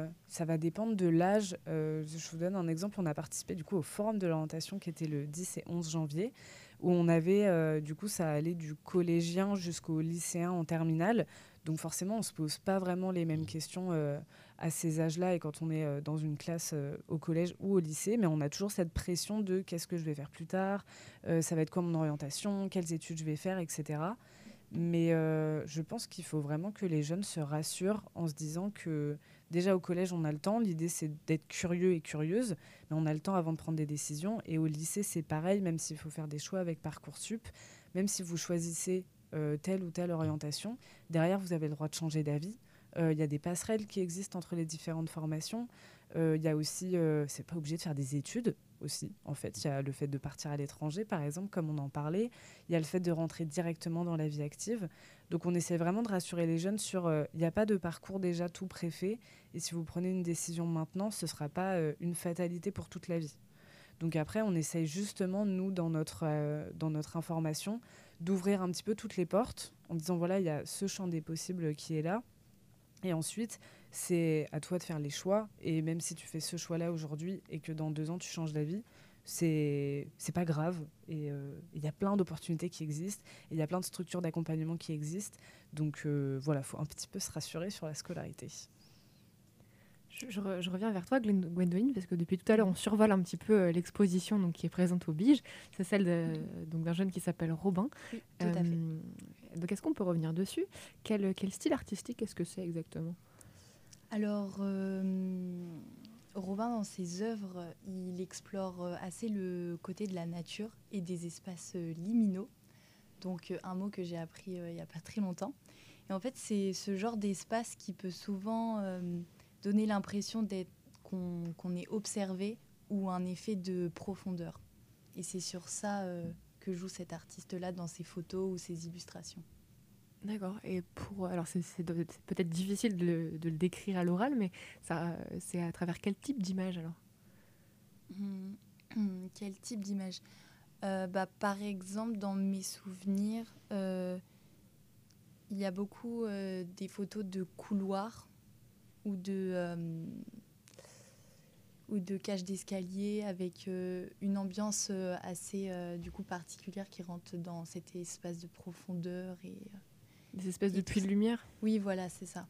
de l'âge. Je vous donne un exemple. On a participé du coup au forum de l'orientation qui était le 10 et 11 janvier, où on avait, du coup, ça allait du collégien jusqu'au lycéen en terminale. Donc forcément, on ne se pose pas vraiment les mêmes questions à ces âges-là et quand on est dans une classe au collège ou au lycée, mais on a toujours cette pression de qu'est-ce que je vais faire plus tard, ça va être quoi mon orientation, quelles études je vais faire, etc. Mais je pense qu'il faut vraiment que les jeunes se rassurent en se disant que déjà au collège, on a le temps. L'idée, c'est d'être curieux et curieuse, mais on a le temps avant de prendre des décisions. Et au lycée, c'est pareil, même s'il faut faire des choix avec Parcoursup, même si vous choisissez telle ou telle orientation, derrière, vous avez le droit de changer d'avis. Il y a des passerelles qui existent entre les différentes formations. Il y a aussi, c'est pas obligé de faire des études aussi. En fait, il y a le fait de partir à l'étranger, par exemple, comme on en parlait. Il y a le fait de rentrer directement dans la vie active. Donc, on essaie vraiment de rassurer les jeunes sur il n'y a pas de parcours déjà tout préfet. Et si vous prenez une décision maintenant, ce ne sera pas une fatalité pour toute la vie. Donc après, on essaye justement, nous, dans notre information, d'ouvrir un petit peu toutes les portes en disant, voilà, il y a ce champ des possibles qui est là. Et ensuite, c'est à toi de faire les choix. Et même si tu fais ce choix-là aujourd'hui et que dans 2 ans, tu changes d'avis, c'est pas grave. Et il y a plein d'opportunités qui existent. Et il y a plein de structures d'accompagnement qui existent. Donc voilà, il faut un petit peu se rassurer sur la scolarité. Je reviens vers toi, Gwendoline, parce que depuis tout à l'heure, on survole un petit peu l'exposition donc, qui est présente au Bige. C'est celle d'un jeune qui s'appelle Robin. Oui, tout à fait. Donc, est-ce qu'on peut revenir dessus ? Quel style artistique est-ce que c'est exactement ? Alors, Robin, Robin, dans ses œuvres, il explore assez le côté de la nature et des espaces liminaux. Donc, un mot que j'ai appris il n'y a pas très longtemps. Et en fait, c'est ce genre d'espace qui peut souvent donner l'impression qu'on est observé ou un effet de profondeur. Et c'est sur ça que joue cet artiste-là dans ses photos ou ses illustrations. D'accord. Et alors c'est peut-être difficile de le décrire à l'oral, mais c'est à travers quel type d'image alors ? Quel type d'image ? Par exemple, dans mes souvenirs, il y a beaucoup des photos de couloirs ou de cages d'escalier avec une ambiance assez du coup particulière qui rentre dans cet espace de profondeur et des espèces de puits de lumière. Oui, voilà, c'est ça.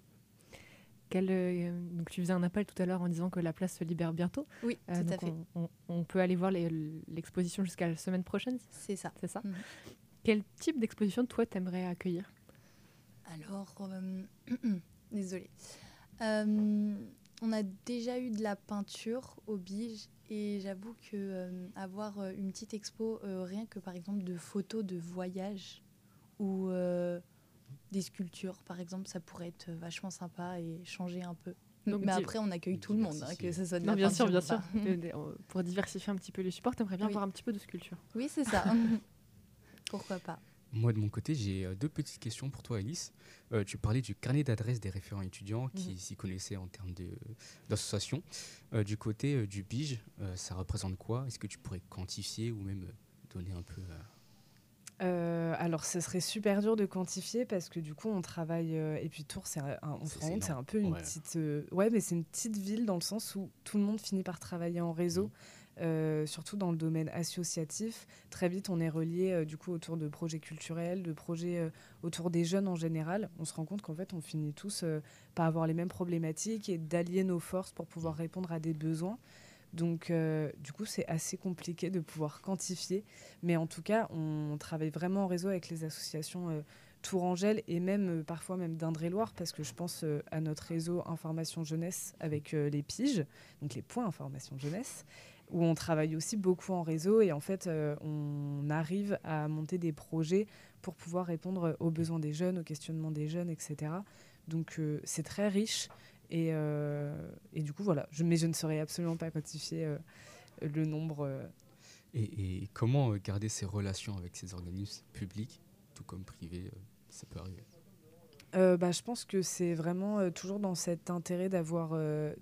Donc tu faisais un appel tout à l'heure en disant que la place se libère bientôt. Oui, tout à fait. On peut aller voir l'exposition jusqu'à la semaine prochaine. C'est ça. C'est ça. Quel type d'exposition toi t'aimerais accueillir ? Alors, désolée. On a déjà eu de la peinture au Bige et j'avoue que avoir une petite expo rien que par exemple de photos de voyage ou des sculptures par exemple, ça pourrait être vachement sympa et changer un peu. Donc, mais après on accueille tout le monde, que ce soit de la bien sûr, peinture bien sûr. Pour diversifier un petit peu les supports, t'aimerais bien voir un petit peu de sculpture. Oui, c'est ça. Pourquoi pas. Moi, de mon côté, j'ai deux petites questions pour toi, Alice. Tu parlais du carnet d'adresses des référents étudiants qui s'y connaissaient en termes d'association. Du côté du Bige, ça représente quoi ? Est-ce que tu pourrais quantifier ou même donner un peu... Alors, ce serait super dur de quantifier parce que du coup, on travaille... et puis Tours, c'est un peu une petite... ouais, mais c'est une petite ville dans le sens où tout le monde finit par travailler en réseau. Surtout dans le domaine associatif. Très vite, on est relié du coup autour de projets culturels, de projets autour des jeunes en général. On se rend compte qu'en fait, on finit tous par avoir les mêmes problématiques et d'allier nos forces pour pouvoir répondre à des besoins. Donc, du coup, c'est assez compliqué de pouvoir quantifier. Mais en tout cas, on travaille vraiment en réseau avec les associations Tourangelle et même parfois même d'Indre-et-Loire, parce que je pense à notre réseau Information Jeunesse avec les piges, donc les points Information Jeunesse, où on travaille aussi beaucoup en réseau et en fait on arrive à monter des projets pour pouvoir répondre aux besoins des jeunes, aux questionnements des jeunes, etc. Donc c'est très riche et du coup voilà, mais je ne saurais absolument pas quantifier le nombre. Et comment garder ces relations avec ces organismes publics, tout comme privés, ça peut arriver? Je pense que c'est vraiment toujours dans cet intérêt d'avoir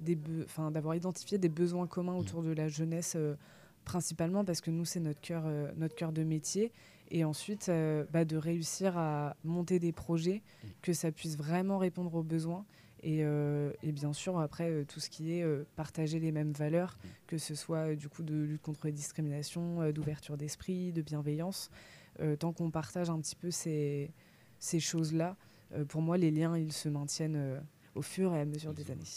identifié des besoins communs autour de la jeunesse, principalement parce que nous, c'est notre cœur de métier. Et ensuite, de réussir à monter des projets, que ça puisse vraiment répondre aux besoins. Et bien sûr, après, tout ce qui est partager les mêmes valeurs, que ce soit du coup de lutte contre les discriminations, d'ouverture d'esprit, de bienveillance. Tant qu'on partage un petit peu ces choses-là, pour moi, les liens, ils se maintiennent au fur et à mesure des années.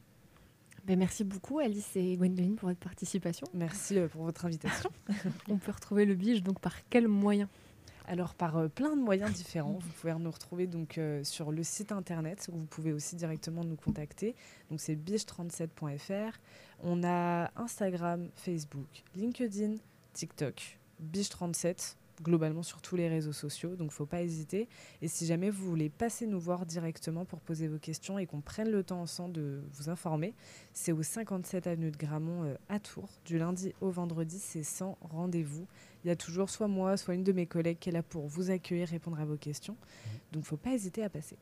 Merci beaucoup, Alice et Gwendoline, pour votre participation. Merci pour votre invitation. On peut retrouver le Bige, donc par quels moyens ? Alors, par plein de moyens différents. Vous pouvez nous retrouver donc, sur le site internet, où vous pouvez aussi directement nous contacter. Donc, c'est bige37.fr. On a Instagram, Facebook, LinkedIn, TikTok, bige37. Globalement sur tous les réseaux sociaux, donc il ne faut pas hésiter. Et si jamais vous voulez passer nous voir directement pour poser vos questions et qu'on prenne le temps ensemble de vous informer, c'est au 57 avenue de Gramont à Tours, du lundi au vendredi, c'est sans rendez-vous. Il y a toujours soit moi, soit une de mes collègues qui est là pour vous accueillir, répondre à vos questions. Donc il ne faut pas hésiter à passer.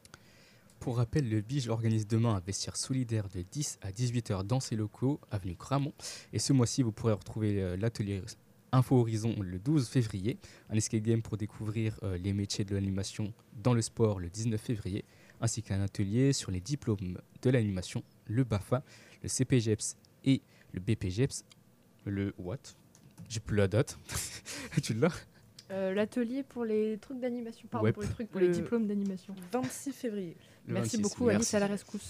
Pour rappel, le Bige organise demain un vestiaire solidaire de 10 à 18h dans ses locaux, avenue Gramont. Et ce mois-ci, vous pourrez retrouver l'atelier Info Horizon le 12 février, un escape game pour découvrir les métiers de l'animation dans le sport le 19 février, ainsi qu'un atelier sur les diplômes de l'animation, le BAFA, le CPGEPS et le BPGEPS. Le what? J'ai plus la date. Tu l'as? L'atelier pour les trucs d'animation, pardon, ouais, pour les diplômes d'animation. 26 février. Merci beaucoup, Alice à la rescousse.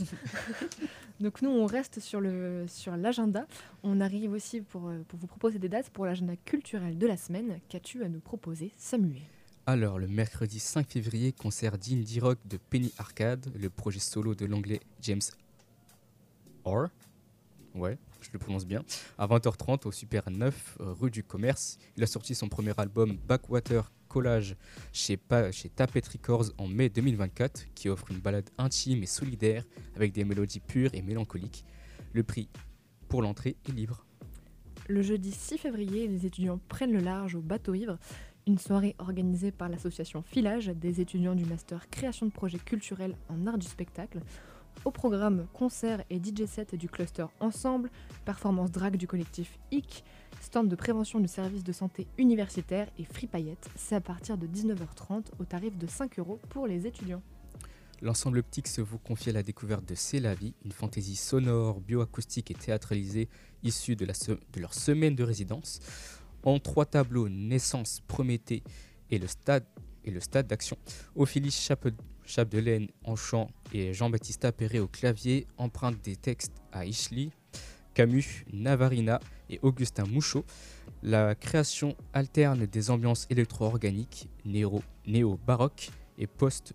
Donc nous, on reste sur l'agenda. On arrive aussi pour vous proposer des dates pour l'agenda culturel de la semaine. Qu'as-tu à nous proposer, Samuel? Alors, le mercredi 5 février, concert d'indie rock de Penny Arcade, le projet solo de l'anglais James Orr. Ouais, je le prononce bien. À 20h30 au Super 9, rue du Commerce. Il a sorti son premier album Backwater Collage chez Tapet Records en mai 2024, qui offre une balade intime et solidaire avec des mélodies pures et mélancoliques. Le prix pour l'entrée est libre. Le jeudi 6 février, les étudiants prennent le large au Bateau Ivre, une soirée organisée par l'association Filage des étudiants du master création de projets culturels en art du spectacle. Au programme, concerts et DJ set du cluster Ensemble, performance drag du collectif IC, stand de prévention du service de santé universitaire et free paillettes. C'est à partir de 19h30 au tarif de 5 € pour les étudiants. L'ensemble optique se vous confie à la découverte de C'est la vie, une fantaisie sonore, bioacoustique et théâtralisée issue de leur semaine de résidence. En 3 tableaux, Naissance, Prométhée et le stade d'action. Ophélie Chapdelaine en chant et Jean-Baptiste Perret au clavier empruntent des textes à Ishli, Camus, Navarina et Augustin Mouchot. La création alterne des ambiances électro-organiques, néo-baroque et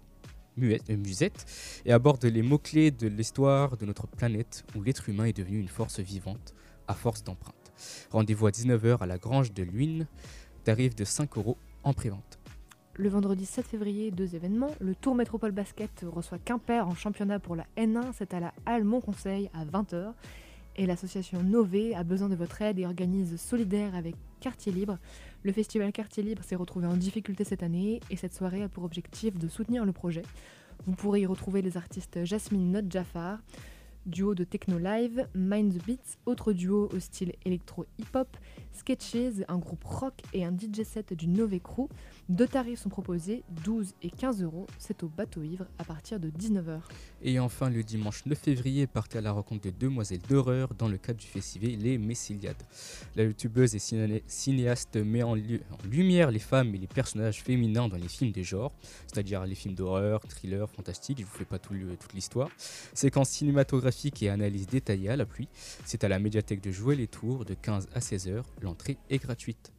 post-musette et aborde les mots-clés de l'histoire de notre planète où l'être humain est devenu une force vivante à force d'empreintes. Rendez-vous à 19h à la Grange de Luynes, tarif de 5 € en prévente. Le vendredi 7 février, 2 événements. Le Tour Métropole Basket reçoit Quimper en championnat pour la N1. C'est à la Halle Montconseil à 20h. Et l'association Nové a besoin de votre aide et organise Solidaire avec Quartier Libre. Le festival Quartier Libre s'est retrouvé en difficulté cette année et cette soirée a pour objectif de soutenir le projet. Vous pourrez y retrouver les artistes Jasmine Not Jafar, duo de techno live, Mind the Beats, autre duo au style électro-hip-hop, Sketches, un groupe rock et un DJ set du Nové Crew. 2 tarifs sont proposés, 12 et 15 €. C'est au Bateau Ivre à partir de 19h. Et enfin, le dimanche 9 février, partez à la rencontre de demoiselles d'horreur dans le cadre du festival Les Messiliades. La youtubeuse et cinéaste met en lumière les femmes et les personnages féminins dans les films de genre, c'est-à-dire les films d'horreur, thriller, fantastique. Je vous fais pas toute l'histoire. Séquence cinématographique et analyse détaillée à la pluie. C'est à la médiathèque de Jouer les Tours de 15 à 16h. L'entrée est gratuite.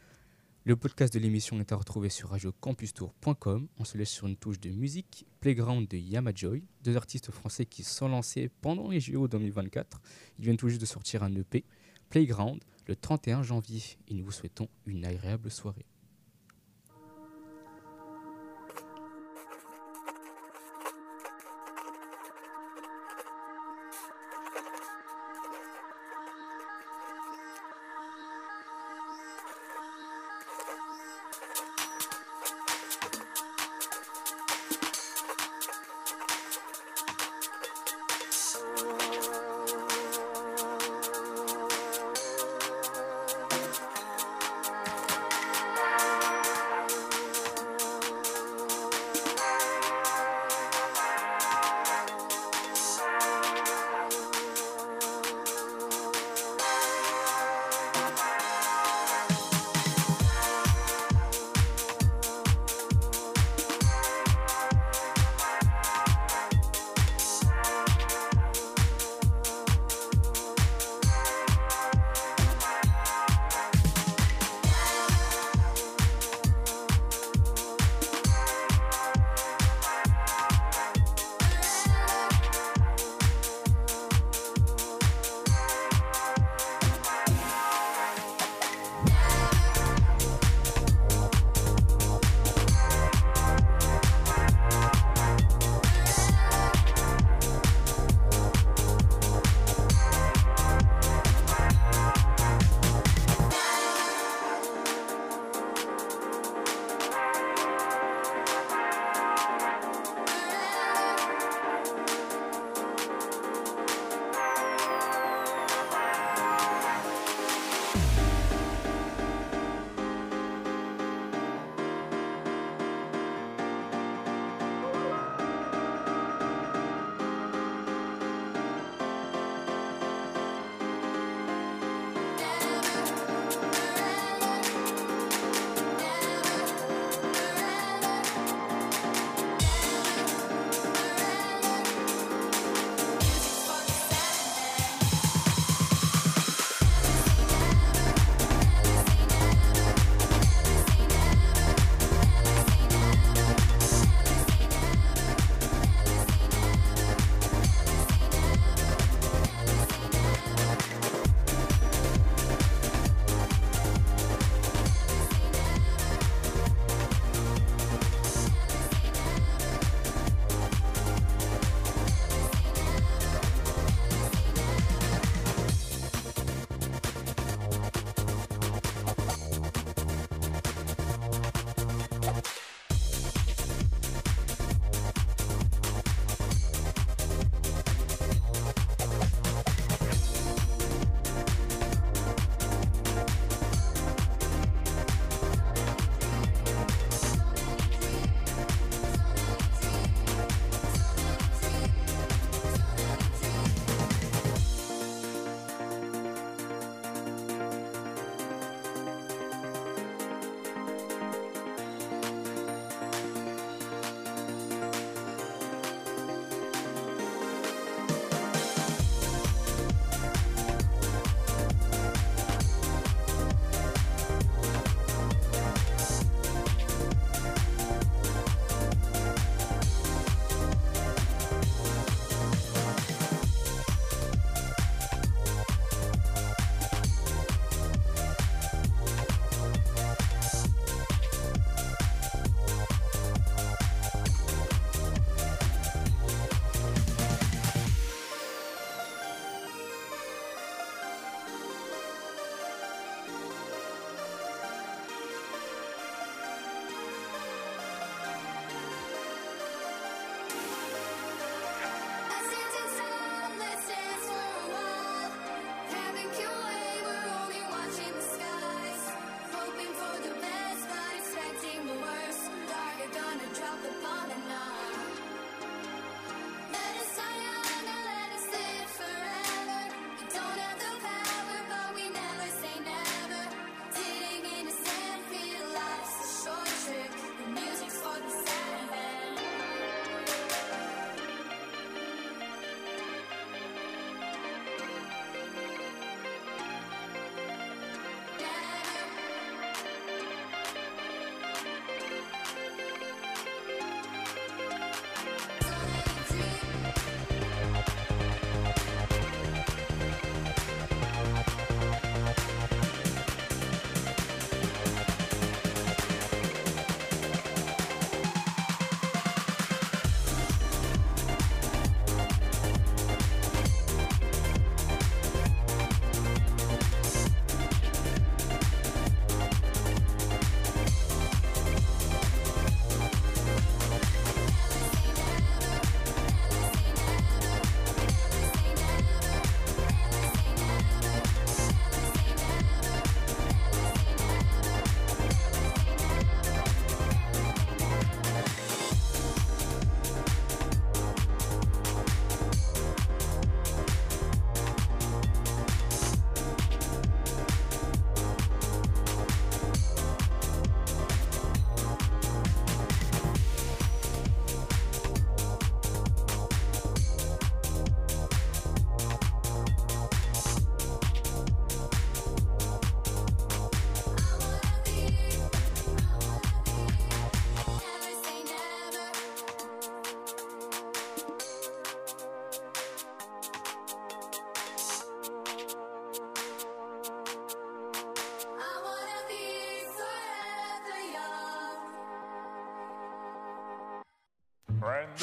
Le podcast de l'émission est à retrouver sur radiocampustour.com. On se laisse sur une touche de musique, Playground de Yamajoy, 2 artistes français qui se sont lancés pendant les JO 2024. Ils viennent tout juste de sortir un EP, Playground, le 31 janvier. Et nous vous souhaitons une agréable soirée.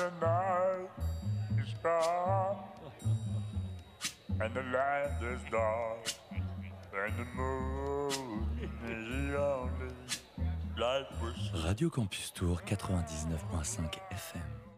the night is dark and the land is dark and the moon is the only light we see. Radio Campus Tour 99.5 FM.